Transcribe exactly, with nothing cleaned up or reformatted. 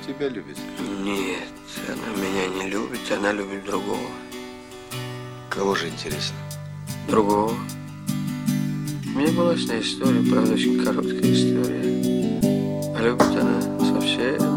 тебя любит? Нет, она меня не любит, она любит другого. Кого же, интересно? Другого. У меня была с ней история, правда, очень короткая история. А любит она совсем